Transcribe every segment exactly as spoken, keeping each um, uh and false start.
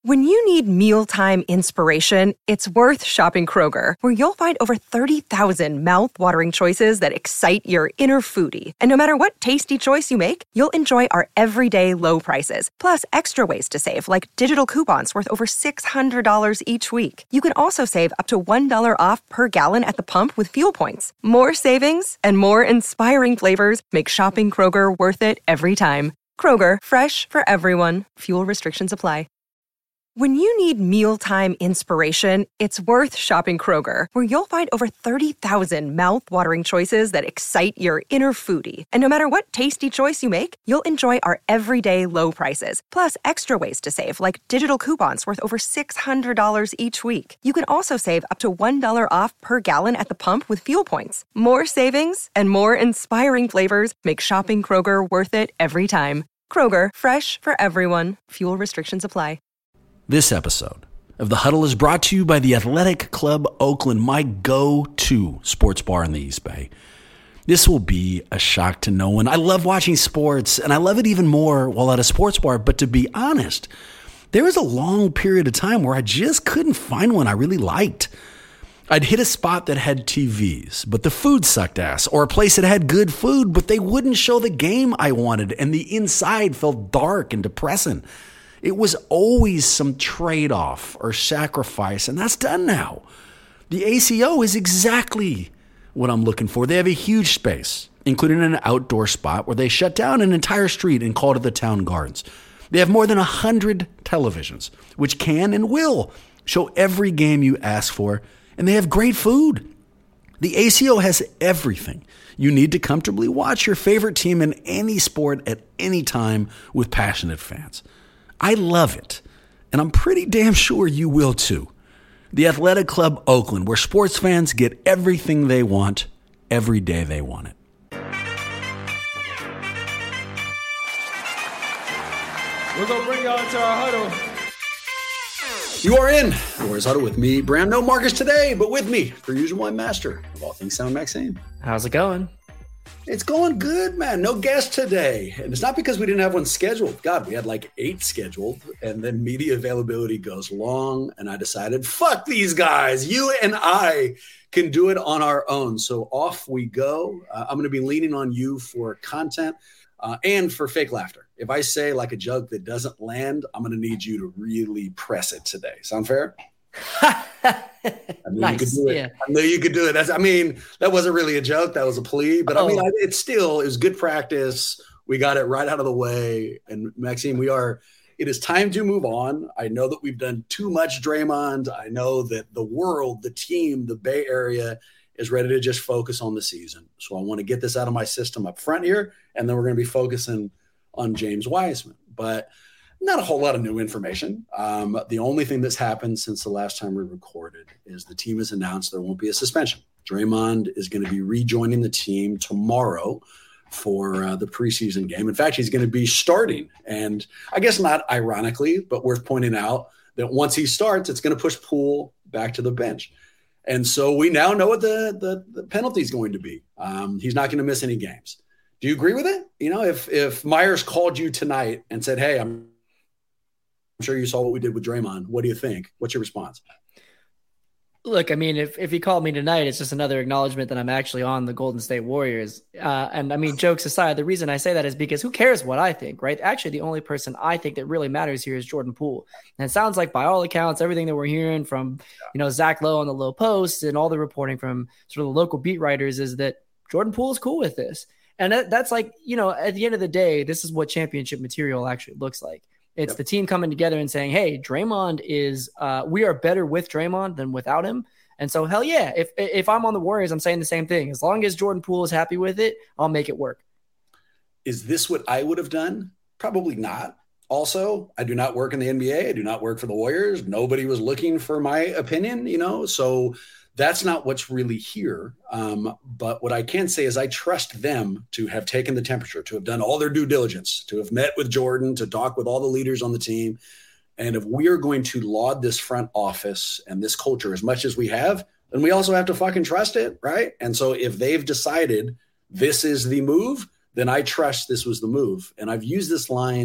When you need mealtime inspiration, it's worth shopping Kroger, where you'll find over thirty thousand mouth-watering choices that excite your inner foodie. And no matter what tasty choice you make, you'll enjoy our everyday low prices, plus extra ways to save, like digital coupons worth over six hundred dollars each week. You can also save up to one dollar off per gallon at the pump with fuel points. More savings and more inspiring flavors make shopping Kroger worth it every time. Kroger, fresh for everyone. Fuel restrictions apply. When you need mealtime inspiration, it's worth shopping Kroger, where you'll find over thirty thousand mouth-watering choices that excite your inner foodie. And no matter what tasty choice you make, you'll enjoy our everyday low prices, plus extra ways to save, like digital coupons worth over six hundred dollars each week. You can also save up to one dollar off per gallon at the pump with fuel points. More savings and more inspiring flavors make shopping Kroger worth it every time. Kroger, fresh for everyone. Fuel restrictions apply. This episode of The Huddle is brought to you by the Athletic Club Oakland, my go-to sports bar in the East Bay. This will be a shock to no one. I love watching sports, and I love it even more while at a sports bar. But to be honest, there was a long period of time where I just couldn't find one I really liked. I'd hit a spot that had T Vs, but the food sucked ass, or a place that had good food, but they wouldn't show the game I wanted, and the inside felt dark and depressing. It was always some trade-off or sacrifice, and that's done now. The A C O is exactly what I'm looking for. They have a huge space, including an outdoor spot where they shut down an entire street and called it the Town Gardens. They have more than one hundred televisions, which can and will show every game you ask for, and they have great food. The A C O has everything you need to comfortably watch your favorite team in any sport at any time with passionate fans. I love it, and I'm pretty damn sure you will too. The Athletic Club Oakland, where sports fans get everything they want every day they want it. We're going to bring y'all into our huddle. You are in Warriors Huddle with me, Bram. No Marcus today, but with me, per usual, my master of all things sound, Maxime. How's it going? It's going good, man. No guest today. And it's not because we didn't have one scheduled. God, we had like eight scheduled. And then media availability goes long. And I decided, fuck these guys. You and I can do it on our own. So off we go. Uh, I'm going to be leaning on you for content uh, and for fake laughter. If I say like a joke that doesn't land, I'm going to need you to really press it today. Sound fair? I knew nice. You could do it. Yeah. I knew you could do it. That's, I mean, that wasn't really a joke. That was a plea. But oh. I mean, I, it's still, it was good practice. We got it right out of the way. And Maxime, we are, it is time to move on. I know that we've done too much Draymond. I know that the world, the team, the Bay Area is ready to just focus on the season. So I want to get this out of my system up front here. And then we're going to be focusing on James Wiseman. But not a whole lot of new information. Um, the only thing that's happened since the last time we recorded is the team has announced there won't be a suspension. Draymond is going to be rejoining the team tomorrow for uh, the preseason game. In fact, he's going to be starting. And I guess not ironically, but worth pointing out that once he starts, it's going to push Poole back to the bench. And so we now know what the, the, the penalty is going to be. Um, he's not going to miss any games. Do you agree with it? You know, if if Myers called you tonight and said, hey, I'm I'm sure you saw what we did with Draymond. What do you think? What's your response? Look, I mean, if, if he called me tonight, it's just another acknowledgement that I'm actually on the Golden State Warriors. Uh, and I mean, jokes aside, the reason I say that is because who cares what I think, right? Actually, the only person I think that really matters here is Jordan Poole. And it sounds like by all accounts, everything that we're hearing from, you know, Zach Lowe on the Low Post and all the reporting from sort of the local beat writers is that Jordan Poole is cool with this. And that, that's like, you know, at the end of the day, this is what championship material actually looks like. It's yep. the team coming together and saying, hey, Draymond is uh, – we are better with Draymond than without him. And so, hell yeah, if if I'm on the Warriors, I'm saying the same thing. As long as Jordan Poole is happy with it, I'll make it work. Is this what I would have done? Probably not. Also, I do not work in the N B A. I do not work for the Warriors. Nobody was looking for my opinion, you know, so – that's not what's really here. Um, but what I can say is I trust them to have taken the temperature, to have done all their due diligence, to have met with Jordan, to talk with all the leaders on the team. And if we are going to laud this front office and this culture as much as we have, then we also have to fucking trust it, right? And so if they've decided this is the move, then I trust this was the move. And I've used this line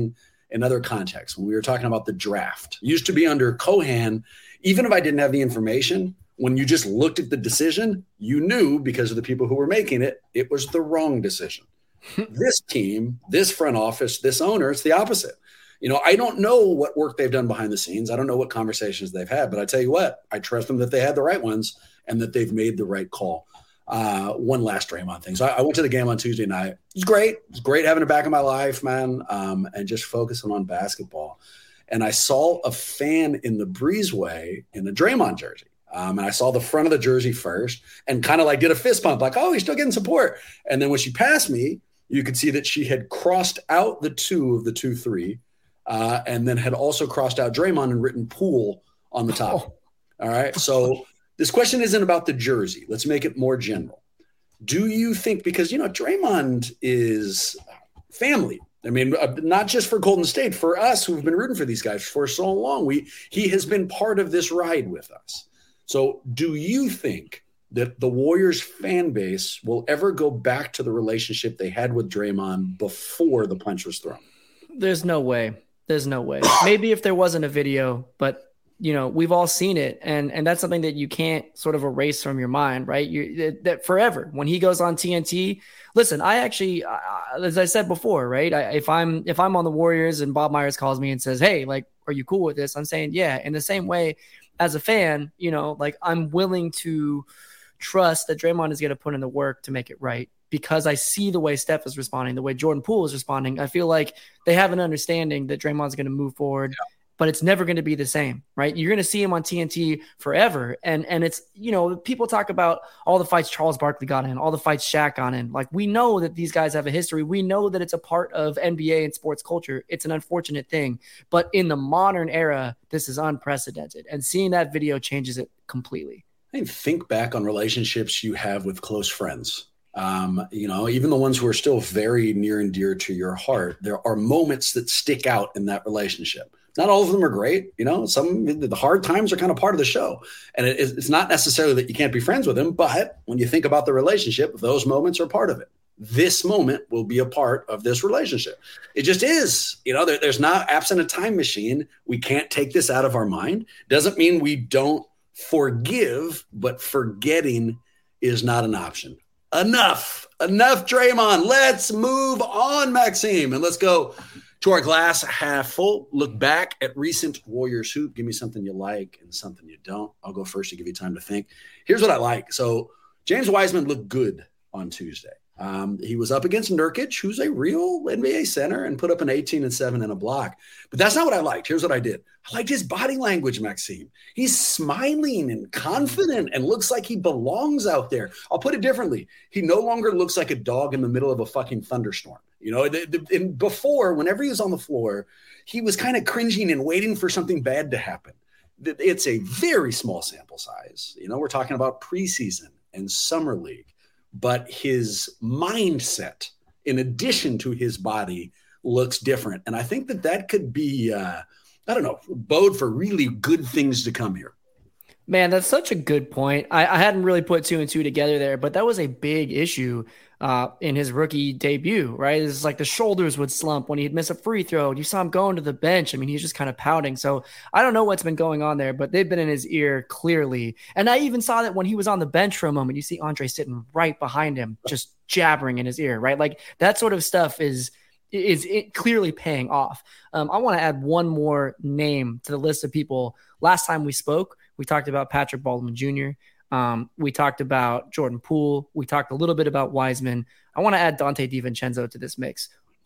in other contexts. When we were talking about the draft, it used to be under Cohan, even if I didn't have the information, when you just looked at the decision, you knew because of the people who were making it, it was the wrong decision. This team, this front office, this owner, it's the opposite. You know, I don't know what work they've done behind the scenes. I don't know what conversations they've had, but I tell you what, I trust them that they had the right ones and that they've made the right call. Uh, one last Draymond thing. So I, I went to the game on Tuesday night. It was great. It was great having it back in my life, man, um, and just focusing on basketball. And I saw a fan in the breezeway in a Draymond jersey. Um, and I saw the front of the jersey first and kind of like did a fist pump, like, oh, he's still getting support. And then when she passed me, you could see that she had crossed out the two of the two, three, uh, and then had also crossed out Draymond and written Poole on the top. Oh. All right. So this question isn't about the jersey. Let's make it more general. Do you think, because, you know, Draymond is family. I mean, uh, not just for Golden State, for us who've been rooting for these guys for so long, we he has been part of this ride with us. So do you think that the Warriors fan base will ever go back to the relationship they had with Draymond before the punch was thrown? There's no way. There's no way. Maybe if there wasn't a video, but you know, we've all seen it. And, and that's something that you can't sort of erase from your mind, right? You that, that forever, when he goes on T N T, listen, I actually, uh, as I said before, right. I, if I'm, if I'm on the Warriors and Bob Myers calls me and says, hey, like, are you cool with this? I'm saying, yeah. In the same way, as a fan, you know, like I'm willing to trust that Draymond is going to put in the work to make it right, because I see the way Steph is responding, the way Jordan Poole is responding. I feel like they have an understanding that Draymond's going to move forward, yeah. but it's never going to be the same, right? You're going to see him on T N T forever. And, and it's, you know, people talk about all the fights Charles Barkley got in, all the fights Shaq got in. Like, we know that these guys have a history. We know that it's a part of N B A and sports culture. It's an unfortunate thing, but in the modern era, this is unprecedented. And seeing that video changes it completely. I mean, think back on relationships you have with close friends. Um, you know, even the ones who are still very near and dear to your heart, there are moments that stick out in that relationship. Not all of them are great. You know, some the hard times are kind of part of the show. And it, it's not necessarily that you can't be friends with them, but when you think about the relationship, those moments are part of it. This moment will be a part of this relationship. It just is. You know, there, there's not, absent a time machine, we can't take this out of our mind. Doesn't mean we don't forgive, but forgetting is not an option. Enough. Enough, Draymond. Let's move on, Maxime. And let's go to our glass half full. Look back at recent Warriors hoop. Give me something you like and something you don't. I'll go first to give you time to think. Here's what I like. So James Wiseman looked good on Tuesday. Um, he was up against Nurkic, who's a real N B A center, and put up an eighteen and seven and a block. But that's not what I liked. Here's what I did. I liked his body language, Maxime. He's smiling and confident and looks like he belongs out there. I'll put it differently. He no longer looks like a dog in the middle of a fucking thunderstorm. You know, the, the, and before, whenever he was on the floor, he was kind of cringing and waiting for something bad to happen. It's a very small sample size. You know, we're talking about preseason and summer league. But his mindset, in addition to his body, looks different. And I think that that could be, uh, I don't know, bode for really good things to come here. Man, that's such a good point. I, I hadn't really put two and two together there, but that was a big issue uh, in his rookie debut, right? It's like the shoulders would slump when he'd miss a free throw. You saw him going to the bench. I mean, he's just kind of pouting. So I don't know what's been going on there, but they've been in his ear clearly. And I even saw that when he was on the bench for a moment, you see Andre sitting right behind him, just jabbering in his ear, right? Like that sort of stuff is is it clearly paying off. Um, I want to add one more name to the list of people. Last time we spoke, we talked about Patrick Baldwin Junior Um, we talked about Jordan Poole. We talked a little bit about Wiseman. I want to add Dante DiVincenzo to this mix.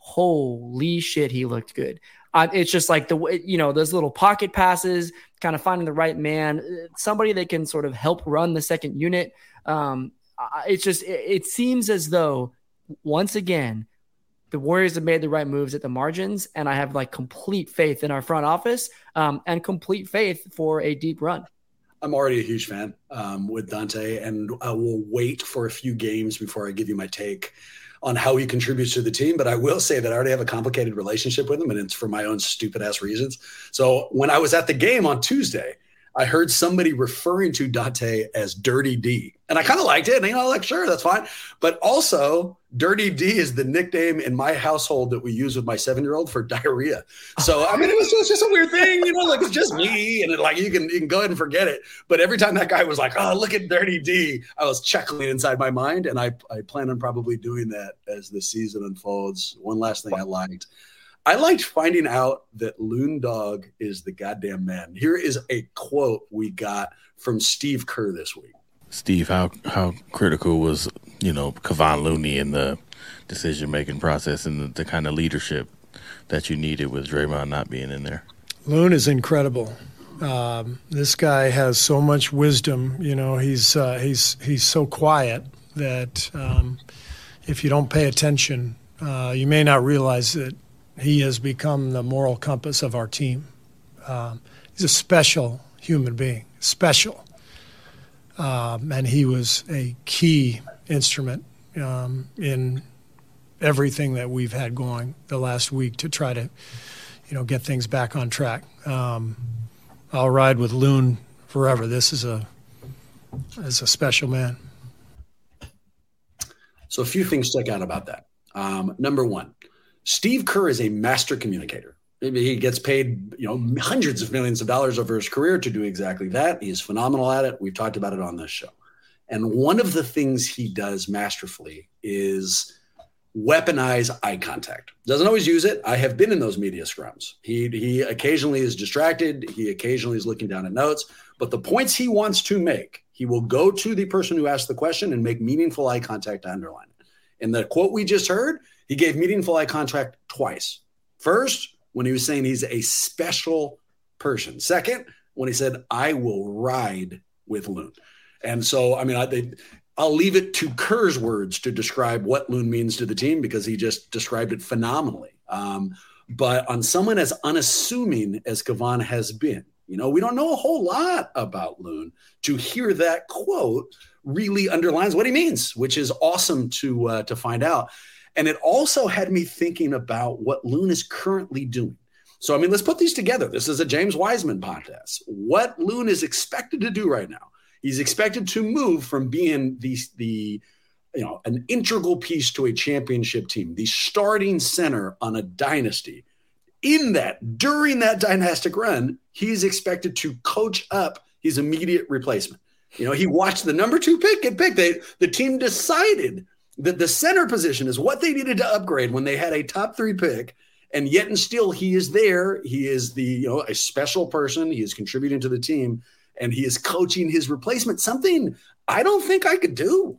Holy shit, he looked good. Uh, it's just like the way, you know, those little pocket passes, kind of finding the right man, somebody that can sort of help run the second unit. Um, it's just, it, it seems as though once again, the Warriors have made the right moves at the margins, and I have like complete faith in our front office um, and complete faith for a deep run. I'm already a huge fan um, with Dante, and I will wait for a few games before I give you my take on how he contributes to the team. But I will say that I already have a complicated relationship with him, and it's for my own stupid ass reasons. So when I was at the game on Tuesday, I heard somebody referring to Dante as Dirty D. And I kind of liked it. And, you know, like, sure, that's fine. But also, Dirty D is the nickname in my household that we use with my seven-year-old for diarrhea. So, I mean, it was, it was just a weird thing, you know, like, it's just me. And, it, like, you can you can go ahead and forget it. But every time that guy was like, oh, look at Dirty D, I was chuckling inside my mind. And I, I plan on probably doing that as the season unfolds. One last thing I liked. I liked finding out that Loon Dog is the goddamn man. Here is a quote we got from Steve Kerr this week. Steve, how how critical was, you know, Kevon Looney in the decision-making process and the, the kind of leadership that you needed with Draymond not being in there? Loon is incredible. Um, this guy has so much wisdom. You know, he's uh, he's he's so quiet that um, if you don't pay attention, uh, you may not realize that he has become the moral compass of our team. Um, he's a special human being, special. Um, and he was a key instrument um, in everything that we've had going the last week to try to, you know, get things back on track. Um, I'll ride with Loon forever. This is a is a special man. So a few things stick out about that. Um, number one, Steve Kerr is a master communicator. He gets paid, you know, hundreds of millions of dollars over his career to do exactly that. He's phenomenal at it. We've talked about it on this show. And one of the things he does masterfully is weaponize eye contact. Doesn't always use it. I have been in those media scrums. He he occasionally is distracted. He occasionally is looking down at notes. But the points he wants to make, he will go to the person who asked the question and make meaningful eye contact to underline it. In the quote we just heard, he gave meaningful eye contact twice. First, when he was saying he's a special person. Second, when he said, I will ride with Loon. And so, I mean, I, they, I'll leave it to Kerr's words to describe what Loon means to the team because he just described it phenomenally. Um, but on someone as unassuming as Kevon has been, you know, we don't know a whole lot about Loon. To hear that quote really underlines what he means, which is awesome to uh, to find out. And it also had me thinking about what Loon is currently doing. So, I mean, let's put these together. This is a James Wiseman podcast. What Loon is expected to do right now, he's expected to move from being the, the you know, an integral piece to a championship team, the starting center on a dynasty. In that, during that dynastic run, he's expected to coach up his immediate replacement. You know, he watched the number two pick get picked. They, the team decided that the center position is what they needed to upgrade when they had a top three pick, and yet and still he is there. He is the, you know, a special person. He is contributing to the team, and he is coaching his replacement, something I don't think I could do.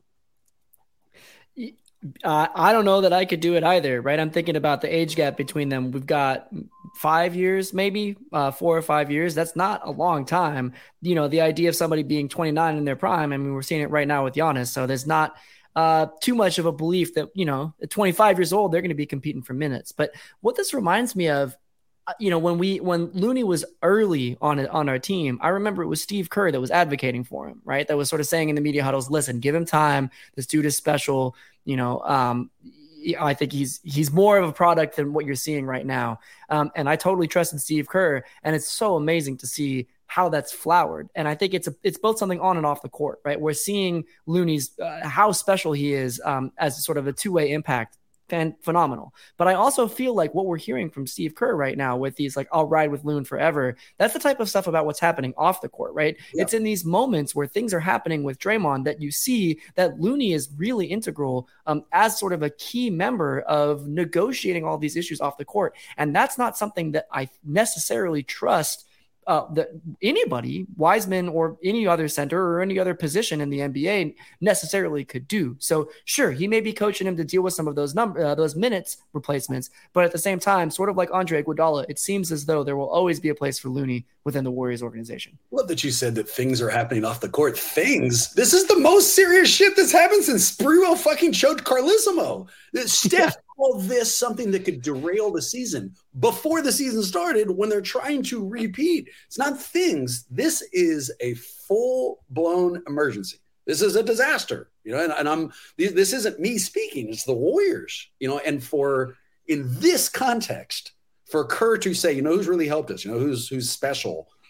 Uh, I don't know that I could do it either, right? I'm thinking about the age gap between them. We've got five years, maybe uh, four or five years. That's not a long time. You know, the idea of somebody being twenty-nine in their prime, I mean, we're seeing it right now with Giannis. So there's not Uh, too much of a belief that, you know, at twenty-five years old, they're going to be competing for minutes. But what this reminds me of, you know, when we, when Looney was early on it, on our team, I remember it was Steve Kerr that was advocating for him, right? That was sort of saying in the media huddles, listen, give him time. This dude is special. You know, um, I think he's, he's more of a product than what you're seeing right now. Um, and I totally trusted Steve Kerr, and it's so amazing to see how that's flowered. And I think it's a, it's both something on and off the court, right? We're seeing Looney's, uh, how special he is um, as sort of a two-way impact, fan, phenomenal. But I also feel like what we're hearing from Steve Kerr right now with these, like, I'll ride with Loon forever, that's the type of stuff about what's happening off the court, right? Yeah. It's in these moments where things are happening with Draymond that you see that Looney is really integral um, as sort of a key member of negotiating all these issues off the court. And that's not something that I necessarily trust Uh, that anybody, Wiseman or any other center or any other position in the N B A necessarily could do. So sure, he may be coaching him to deal with some of those number, uh, those minutes replacements, but at the same time, sort of like Andre Iguodala, it seems as though there will always be a place for Looney within the Warriors organization. Love that you said that things are happening off the court. Things? This is the most serious shit that's happened since Sprewell fucking choked Carlissimo. Steph yeah. called this something that could derail the season before the season started when they're trying to repeat. It's not things. This is a full-blown emergency. This is a disaster, you know, and, and I'm, this isn't me speaking. It's the Warriors, you know, and for, in this context, for Kerr to say, you know, who's really helped us, you know, who's, who's special,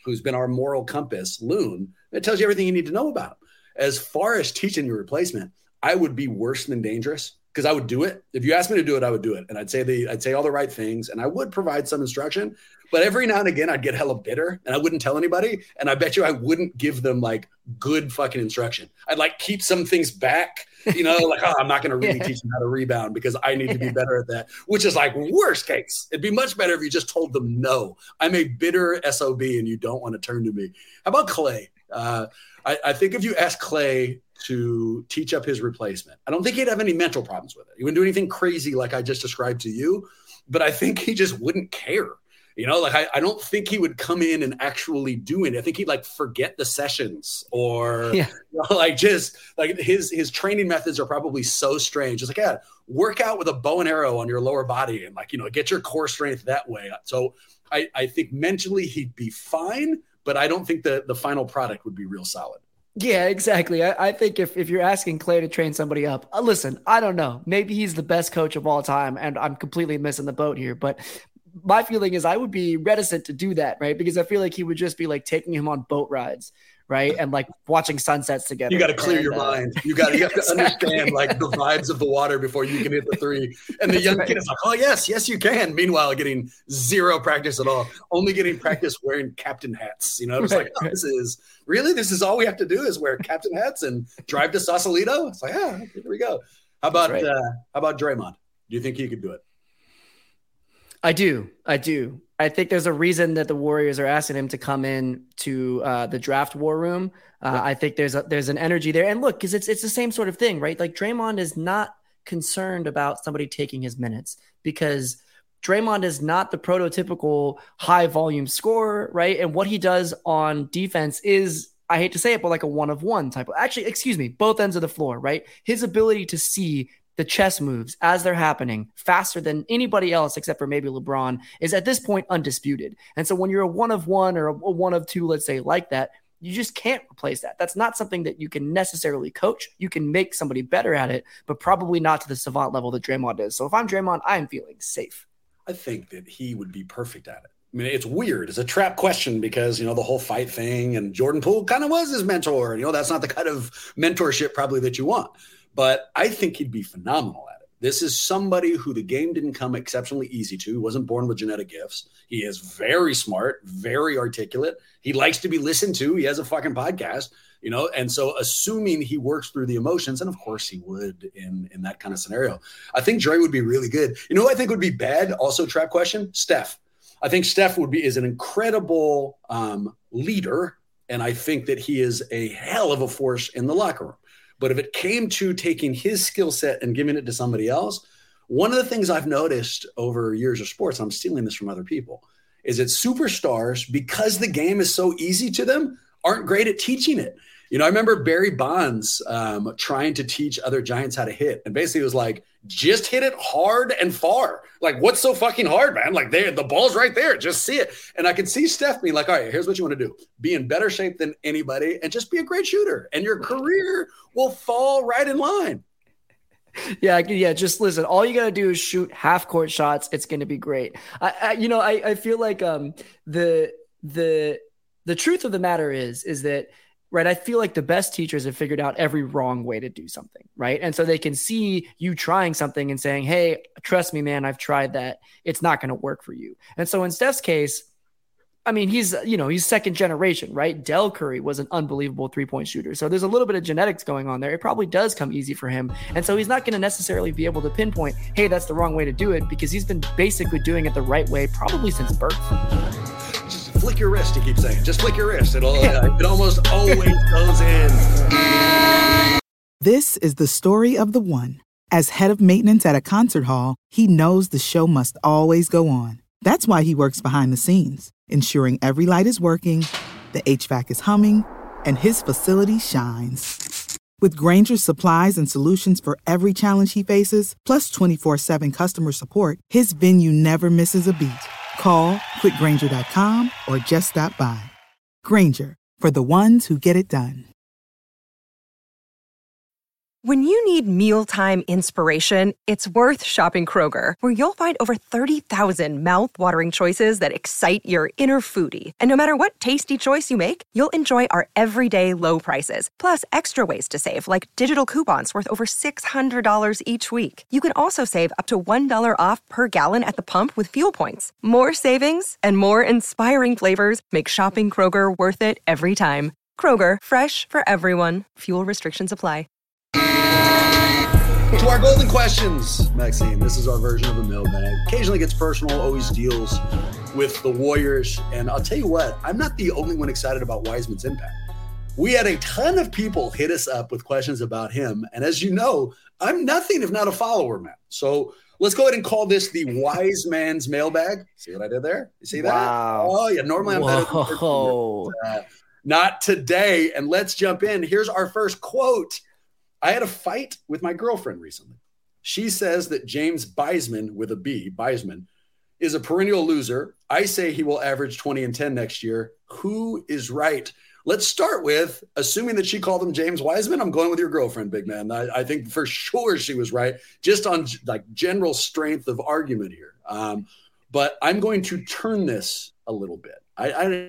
who's been our moral compass, Loon, it tells you everything you need to know about him. As far as teaching your replacement, I would be worse than dangerous because I would do it. If you asked me to do it, I would do it. And I'd say the, I'd say all the right things and I would provide some instruction, but every now and again I'd get hella bitter and I wouldn't tell anybody. And I bet you I wouldn't give them like good fucking instruction. I'd like keep some things back, you know, like, oh, I'm not going to really yeah. teach them how to rebound because I need to be better at that, which is like worst case. It'd be much better if you just told them, no, I'm a bitter S O B and you don't want to turn to me. How about Clay? Uh, I, I think if you ask Clay to teach up his replacement, I don't think he'd have any mental problems with it. He wouldn't do anything crazy like I just described to you, but I think he just wouldn't care. You know, like I, I don't think he would come in and actually do it. I think he'd like forget the sessions or yeah. you know, like just like his his training methods are probably so strange. It's like, yeah, work out with a bow and arrow on your lower body and like, you know, get your core strength that way. So I, I think mentally he'd be fine, but I don't think the, the final product would be real solid. Yeah, exactly. I, I think if, if you're asking Clay to train somebody up, uh, listen, I don't know. Maybe he's the best coach of all time, and I'm completely missing the boat here. But my feeling is I would be reticent to do that, right? Because I feel like he would just be like taking him on boat rides, right? And like watching sunsets together. You got to clear and, your uh, mind. You got to exactly. understand like the vibes of the water before you can hit the three. And the young right. kid is like, oh, yes, yes, you can. Meanwhile, getting zero practice at all. Only getting practice wearing captain hats. You know, it's right. like, oh, this is really, this is all we have to do is wear captain hats and drive to Sausalito. It's like, yeah, here we go. How about, right. uh, how about Draymond? Do you think he could do it? I do. I do. I think there's a reason that the Warriors are asking him to come in to uh, the draft war room. Uh, yeah. I think there's a, there's an energy there. And look, because it's it's the same sort of thing, right? Like Draymond is not concerned about somebody taking his minutes because Draymond is not the prototypical high volume scorer, right? And what he does on defense is, I hate to say it, but like a one of one type of, actually, excuse me, both ends of the floor, right? His ability to see the chess moves as they're happening faster than anybody else, except for maybe LeBron, is at this point undisputed. And so when you're a one of one or a one of two, let's say like that, you just can't replace that. That's not something that you can necessarily coach. You can make somebody better at it, but probably not to the savant level that Draymond is. So if I'm Draymond, I'm feeling safe. I think that he would be perfect at it. I mean, it's weird. It's a trap question because, you know, the whole fight thing and Jordan Poole kind of was his mentor. You know, that's not the kind of mentorship probably that you want. But I think he'd be phenomenal at it. This is somebody who the game didn't come exceptionally easy to. He wasn't born with genetic gifts. He is very smart, very articulate. He likes to be listened to. He has a fucking podcast, you know, and so assuming he works through the emotions, and of course he would in, in that kind of scenario, I think Dre would be really good. You know who I think would be bad? Also, trap question, Steph. I think Steph would be is an incredible um, leader, and I think that he is a hell of a force in the locker room. But if it came to taking his skill set and giving it to somebody else, one of the things I've noticed over years of sports, I'm stealing this from other people, is that superstars, because the game is so easy to them, aren't great at teaching it. You know, I remember Barry Bonds um, trying to teach other Giants how to hit. And basically it was like, just hit it hard and far. Like, what's so fucking hard, man? Like, there, the ball's right there. Just see it. And I could see Steph being like, all right, here's what you want to do. Be in better shape than anybody and just be a great shooter. And your career will fall right in line. Yeah, yeah. Just listen. All you gotta do is shoot half court shots. It's gonna be great. I, I you know, I, I feel like um the the the truth of the matter is is that. Right. I feel like the best teachers have figured out every wrong way to do something. Right. And so they can see you trying something and saying, hey, trust me, man, I've tried that. It's not going to work for you. And so in Steph's case, I mean, he's, you know, he's second generation, right? Del Curry was an unbelievable three point shooter. So there's a little bit of genetics going on there. It probably does come easy for him. And so he's not going to necessarily be able to pinpoint, hey, that's the wrong way to do it, because he's been basically doing it the right way probably since birth. Just flick your wrist, you keep saying. Just flick your wrist. It'll, uh, it almost always goes in. This is the story of the one. As head of maintenance at a concert hall, he knows the show must always go on. That's why he works behind the scenes, ensuring every light is working, the H V A C is humming, and his facility shines. With Grainger's supplies and solutions for every challenge he faces, plus twenty-four seven customer support, his venue never misses a beat. Call quick grainger dot com or just stop by. Grainger, for the ones who get it done. When you need mealtime inspiration, it's worth shopping Kroger, where you'll find over thirty thousand mouth-watering choices that excite your inner foodie. And no matter what tasty choice you make, you'll enjoy our everyday low prices, plus extra ways to save, like digital coupons worth over six hundred dollars each week. You can also save up to one dollar off per gallon at the pump with fuel points. More savings and more inspiring flavors make shopping Kroger worth it every time. Kroger, fresh for everyone. Fuel restrictions apply. To our golden questions, Maxine. This is our version of a mailbag. Occasionally gets personal, always deals with the Warriors. And I'll tell you what, I'm not the only one excited about Wiseman's impact. We had a ton of people hit us up with questions about him. And as you know, I'm nothing if not a follower, man. So let's go ahead and call this the Wise Man's Mailbag. See what I did there? You see that? Wow. Oh, yeah. Normally I'm Whoa. better. Uh, not today. And let's jump in. Here's our first quote. I had a fight with my girlfriend recently. She says that James Wiseman, with a B, Wiseman, is a perennial loser. I say he will average twenty and ten next year. Who is right? Let's start with, assuming that she called him James Wiseman, I'm going with your girlfriend, big man. I, I think for sure she was right, just on like general strength of argument here. Um, but I'm going to turn this a little bit. I, I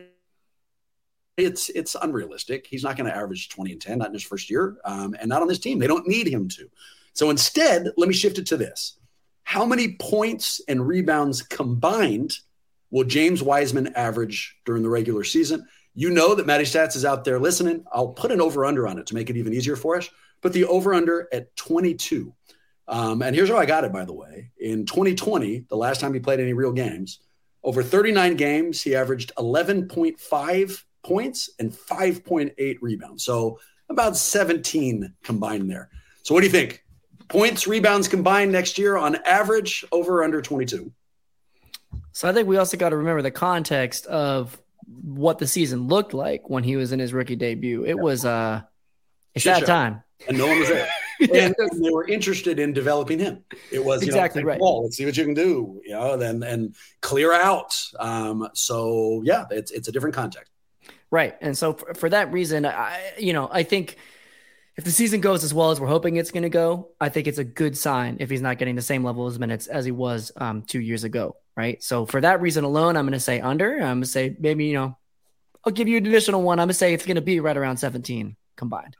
It's it's unrealistic. He's not going to average twenty and ten, not in his first year, um, and not on this team. They don't need him to. So instead, let me shift it to this. How many points and rebounds combined will James Wiseman average during the regular season? You know that Matty Stats is out there listening. I'll put an over-under on it to make it even easier for us. Put the over-under at twenty-two. Um, and here's how I got it, by the way. In twenty twenty, the last time he played any real games, over thirty-nine games, he averaged eleven point five points and five point eight rebounds. So about seventeen combined there. So what do you think? Points, rebounds combined next year on average, over under twenty-two. So I think we also got to remember the context of what the season looked like when he was in his rookie debut. It was uh, it's that time. And no one was there. And, and they were interested in developing him. It was you exactly know, right. Well, let's see what you can do, you know, then and clear out. Um, so yeah, it's it's a different context. Right. And so for, for that reason, I, you know, I think if the season goes as well as we're hoping it's going to go, I think it's a good sign if he's not getting the same level of minutes as he was um, two years ago. Right. So for that reason alone, I'm going to say under. I'm going to say maybe, you know, I'll give you an additional one. I'm going to say it's going to be right around seventeen combined.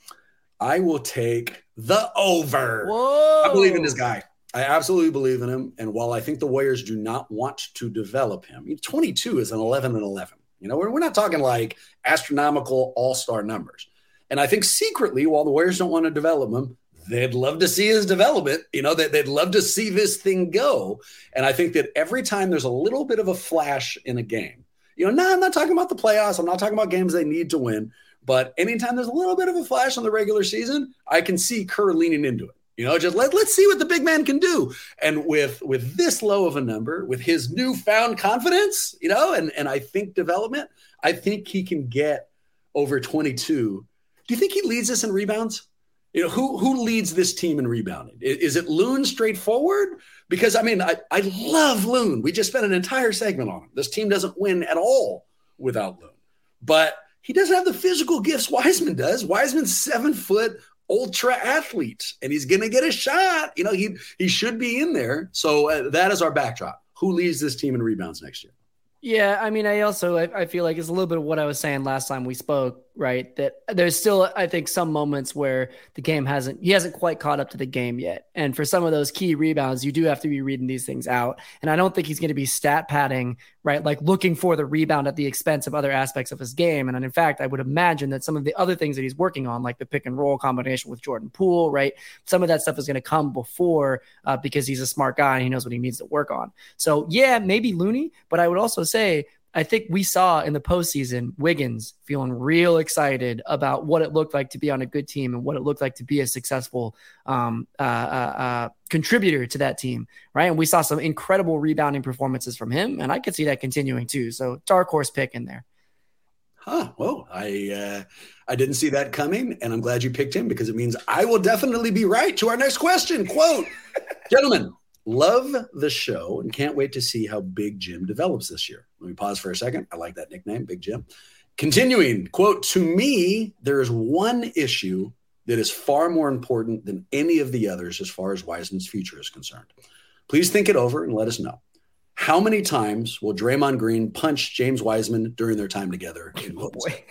I will take the over. Whoa. I believe in this guy. I absolutely believe in him. And while I think the Warriors do not want to develop him, twenty-two is an eleven and eleven. You know, we're, we're not talking like astronomical all-star numbers. And I think secretly, while the Warriors don't want to develop him, they'd love to see his development. You know, that they'd love to see this thing go. And I think that every time there's a little bit of a flash in a game, you know, no, I'm not talking about the playoffs. I'm not talking about games they need to win. But anytime there's a little bit of a flash on the regular season, I can see Kerr leaning into it. You know, just let, let's see what the big man can do. And with with this low of a number, with his newfound confidence, you know, and, and I think development, I think he can get over twenty-two. Do you think he leads us in rebounds? You know, who who leads this team in rebounding? Is, is it Loon straightforward? Because, I mean, I, I love Loon. We just spent an entire segment on him. This team doesn't win at all without Loon. But he doesn't have the physical gifts Wiseman does. Wiseman's seven foot ultra athlete, and he's going to get a shot. You know, he he should be in there. So uh, that is our backdrop. Who leads this team in rebounds next year? Yeah, I mean, I also I, I feel like it's a little bit of what I was saying last time we spoke, right? That there's still, I think, some moments where the game hasn't, he hasn't quite caught up to the game yet. And for some of those key rebounds, you do have to be reading these things out. And I don't think he's going to be stat padding, right? Like looking for the rebound at the expense of other aspects of his game. And in fact, I would imagine that some of the other things that he's working on, like the pick and roll combination with Jordan Poole, right? Some of that stuff is going to come before uh, because he's a smart guy and he knows what he needs to work on. So yeah, maybe Looney, but I would also say, I think we saw in the postseason Wiggins feeling real excited about what it looked like to be on a good team and what it looked like to be a successful um, uh, uh, uh, contributor to that team, right? And we saw some incredible rebounding performances from him, and I could see that continuing too. So dark horse pick in there. Huh. Well, I uh, I didn't see that coming, and I'm glad you picked him because it means I will definitely be right. To our next question, quote, gentlemen, love the show and can't wait to see how Big Jim develops this year. Let me pause for a second. I like that nickname, Big Jim. Continuing, quote, to me, there is one issue that is far more important than any of the others as far as Wiseman's future is concerned. Please think it over and let us know. How many times will Draymond Green punch James Wiseman during their time together in Golden State?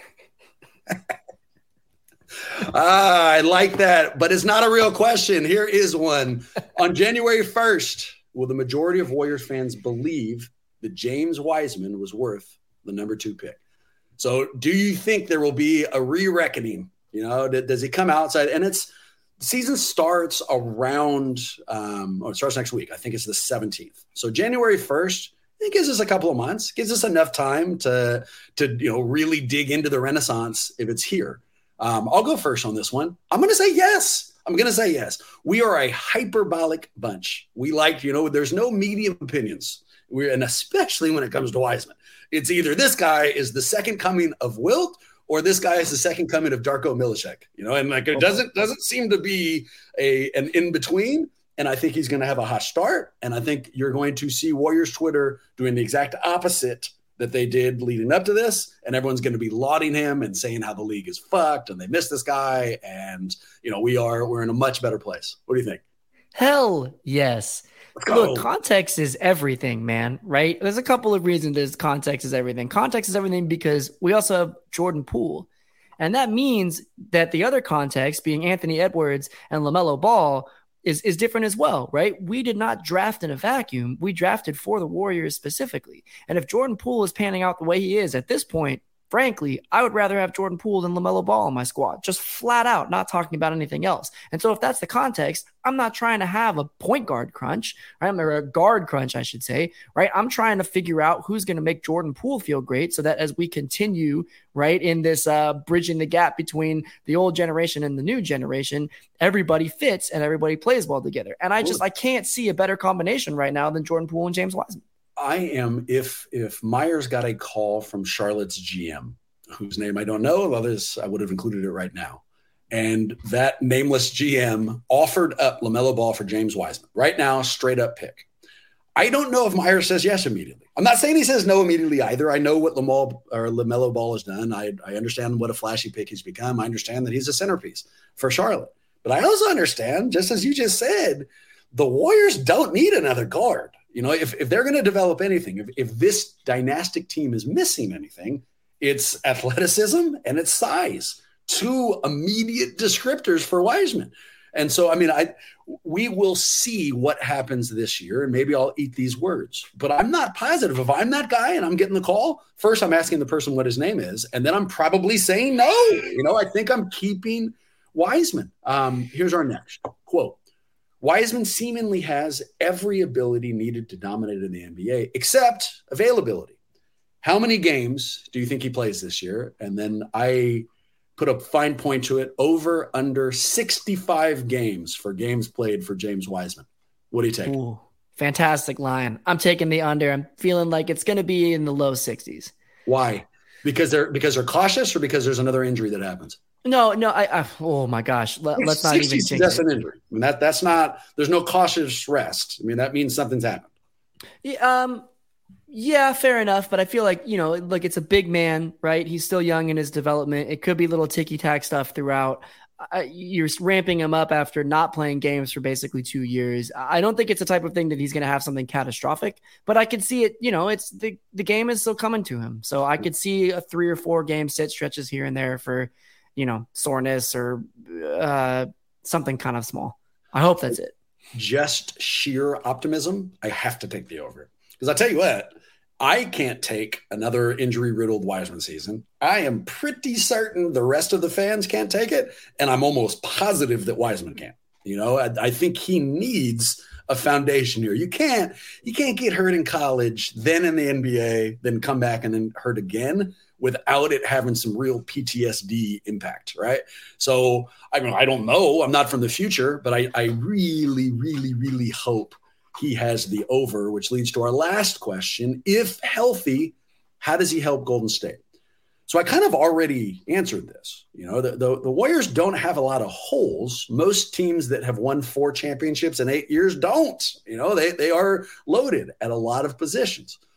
ah, I like that, but it's not a real question. Here is one. On January first, will the majority of Warriors fans believe that James Wiseman was worth the number two pick? So do you think there will be a re-reckoning? You know, does he come outside? And it's season starts around, um, oh, it starts next week. I think it's the seventeenth. So January first, it gives us a couple of months, gives us enough time to, to you know, really dig into the Renaissance if it's here. Um, I'll go first on this one. I'm going to say yes. I'm going to say yes. We are a hyperbolic bunch. We like, you know, there's no medium opinions. We're, and especially when it comes to Wiseman. It's either this guy is the second coming of Wilt or this guy is the second coming of Darko Milicic, you know, and like it doesn't doesn't seem to be a an in between. And I think he's going to have a hot start. And I think you're going to see Warriors Twitter doing the exact opposite that they did leading up to this. And everyone's going to be lauding him and saying how the league is fucked and they miss this guy. And, you know, we are we're in a much better place. What do you think? Hell yes. Look, context is everything, man, right? There's a couple of reasons there's context is everything. Context is everything because we also have Jordan Poole. And that means that the other context, being Anthony Edwards and LaMelo Ball, is, is different as well, right? We did not draft in a vacuum. We drafted for the Warriors specifically. And if Jordan Poole is panning out the way he is at this point, frankly, I would rather have Jordan Poole than LaMelo Ball on my squad, just flat out, not talking about anything else. And so if that's the context, I'm not trying to have a point guard crunch, right? Or a guard crunch, I should say, right? I'm trying to figure out who's going to make Jordan Poole feel great so that as we continue, right, in this uh, bridging the gap between the old generation and the new generation, everybody fits and everybody plays well together. And I just, I can't see a better combination right now than Jordan Poole and James Wiseman. I am, if if Myers got a call from Charlotte's G M, whose name I don't know, others I would have included it right now, and that nameless G M offered up LaMelo Ball for James Wiseman, right now, straight up pick. I don't know if Myers says yes immediately. I'm not saying he says no immediately either. I know what LaMelo, or LaMelo Ball has done. I, I understand what a flashy pick he's become. I understand that he's a centerpiece for Charlotte. But I also understand, just as you just said, the Warriors don't need another guard. You know, if, if they're going to develop anything, if, if this dynastic team is missing anything, it's athleticism and it's size, two immediate descriptors for Wiseman. And so, I mean, I we will see what happens this year, and maybe I'll eat these words. But I'm not positive. If I'm that guy and I'm getting the call, first I'm asking the person what his name is, and then I'm probably saying no. You know, I think I'm keeping Wiseman. Um, here's our next quote. Wiseman seemingly has every ability needed to dominate in the N B A, except availability. How many games do you think he plays this year? And then I put a fine point to it, over under sixty-five games for games played for James Wiseman. What do you take? Ooh, fantastic line. I'm taking the under. I'm feeling like it's going to be in the low sixties. Why? Because they're because they're cautious, or because there's another injury that happens? No, no. I, I oh my gosh. Let, let's not even think that's an injury. I mean, that that's not. There's no cautious rest. I mean, that means something's happened. Yeah, um, yeah, fair enough. But I feel like, you know, like it's a big man, right? He's still young in his development. It could be little ticky tack stuff throughout. Uh, you're ramping him up after not playing games for basically two years. I don't think it's the type of thing that he's going to have something catastrophic, but I could see it. You know, it's the the game is still coming to him, so I could see a three or four game sit stretches here and there for, you know, soreness or uh, something kind of small. I hope that's it. Just sheer optimism. I have to take the over, because I tell you what, I can't take another injury-riddled Wiseman season. I am pretty certain the rest of the fans can't take it, and I'm almost positive that Wiseman can. You know, I, I think he needs a foundation here. You can't, you can't get hurt in college, then in the N B A, then come back and then hurt again without it having some real P T S D impact, right? So, I mean, I don't know. I'm not from the future, but I, I really, really, really hope he has the over, which leads to our last question. If healthy, how does he help Golden State? So I kind of already answered this. You know, the, the, the Warriors don't have a lot of holes. Most teams that have won four championships in eight years don't. You know, they, they are loaded at a lot of positions.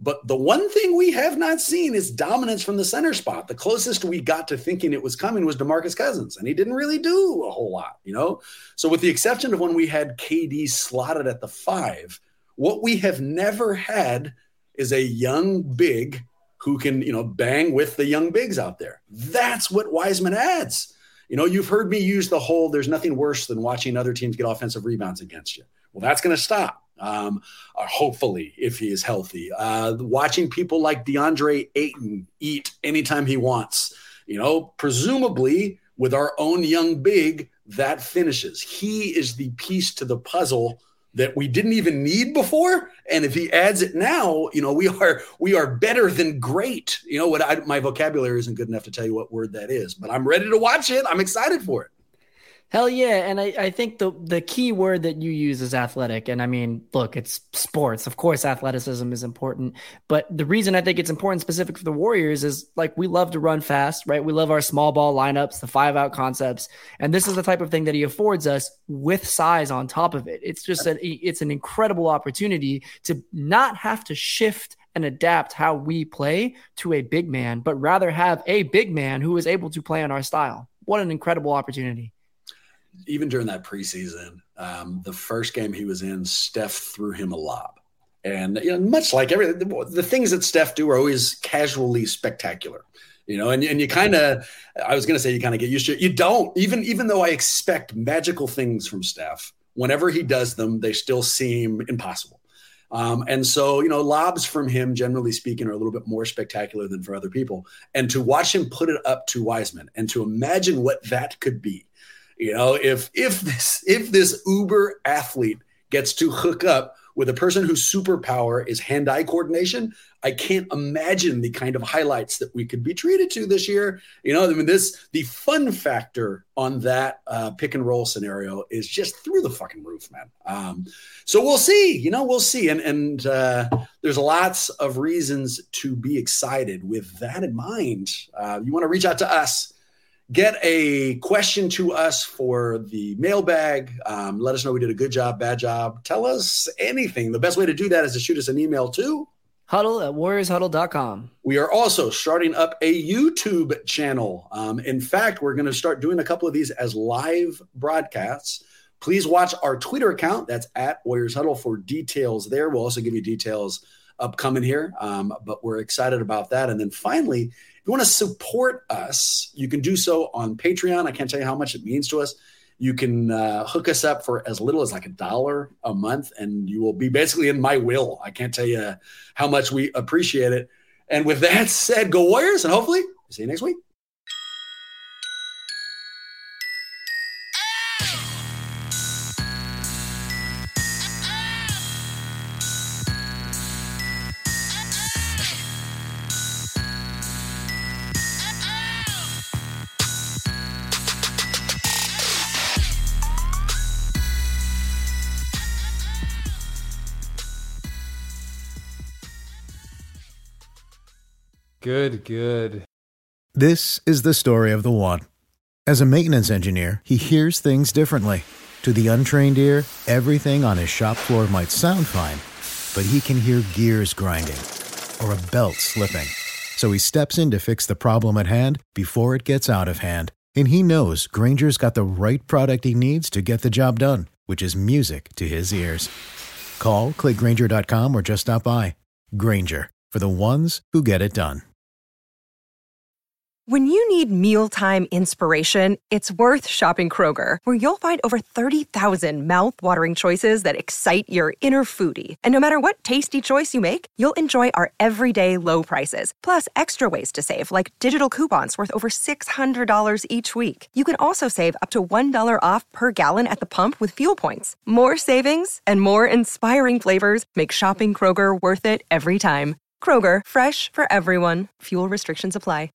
But the one thing we have not seen is dominance from the center spot. The closest we got to thinking it was coming was DeMarcus Cousins, and he didn't really do a whole lot, you know? So with the exception of when we had K D slotted at the five, what we have never had is a young big who can, you know, bang with the young bigs out there. That's what Wiseman adds. You know, you've heard me use the whole, there's nothing worse than watching other teams get offensive rebounds against you. Well, that's going to stop. Um, uh, hopefully, if he is healthy, uh, watching people like DeAndre Ayton eat anytime he wants, you know, presumably with our own young big, that finishes. He is the piece to the puzzle that we didn't even need before. And if he adds it now, you know, we are, we are better than great. You know what? I, my vocabulary isn't good enough to tell you what word that is, but I'm ready to watch it. I'm excited for it. Hell yeah. And I, I think the the key word that you use is athletic. And I mean, look, it's sports. Of course, athleticism is important. But the reason I think it's important specific for the Warriors is like we love to run fast, right? We love our small ball lineups, the five out concepts. And this is the type of thing that he affords us with size on top of it. It's just a, it's an incredible opportunity to not have to shift and adapt how we play to a big man, but rather have a big man who is able to play on our style. What an incredible opportunity. Even during that preseason, um, the first game he was in, Steph threw him a lob. And, you know, much like everything, the, the things that Steph do are always casually spectacular, you know, and, and you kind of, I was going to say you kind of get used to it. You don't, even, even though I expect magical things from Steph, whenever he does them, they still seem impossible. Um, and so, you know, lobs from him, generally speaking, are a little bit more spectacular than for other people. And to watch him put it up to Wiseman and to imagine what that could be, you know, if if this if this uber athlete gets to hook up with a person whose superpower is hand-eye coordination, I can't imagine the kind of highlights that we could be treated to this year. You know, I mean, this the fun factor on that uh, pick and roll scenario is just through the fucking roof, man. Um, so we'll see. You know, we'll see. And and uh, there's lots of reasons to be excited. With that in mind, uh, you want to reach out to us. Get a question to us for the mailbag. Um, let us know we did a good job, bad job. Tell us anything. The best way to do that is to shoot us an email to huddle at warriors huddle dot com. We are also starting up a YouTube channel. Um, in fact, we're going to start doing a couple of these as live broadcasts. Please watch our Twitter account. That's at Warriors Huddle for details there. We'll also give you details upcoming here, um, but we're excited about that. And then finally, if you want to support us, you can do so on Patreon. I can't tell you how much it means to us. You can uh, hook us up for as little as like a dollar a month, and you will be basically in my will. I can't tell you how much we appreciate it. And with that said, go Warriors, and hopefully see you next week. Good, good. This is the story of the one. As a maintenance engineer, he hears things differently. To the untrained ear, everything on his shop floor might sound fine, but he can hear gears grinding or a belt slipping. So he steps in to fix the problem at hand before it gets out of hand. And he knows Grainger's got the right product he needs to get the job done, which is music to his ears. Call, click Grainger dot com, or just stop by. Grainger, for the ones who get it done. When you need mealtime inspiration, it's worth shopping Kroger, where you'll find over thirty thousand mouth-watering choices that excite your inner foodie. And no matter what tasty choice you make, you'll enjoy our everyday low prices, plus extra ways to save, like digital coupons worth over six hundred dollars each week. You can also save up to one dollar off per gallon at the pump with fuel points. More savings and more inspiring flavors make shopping Kroger worth it every time. Kroger, fresh for everyone. Fuel restrictions apply.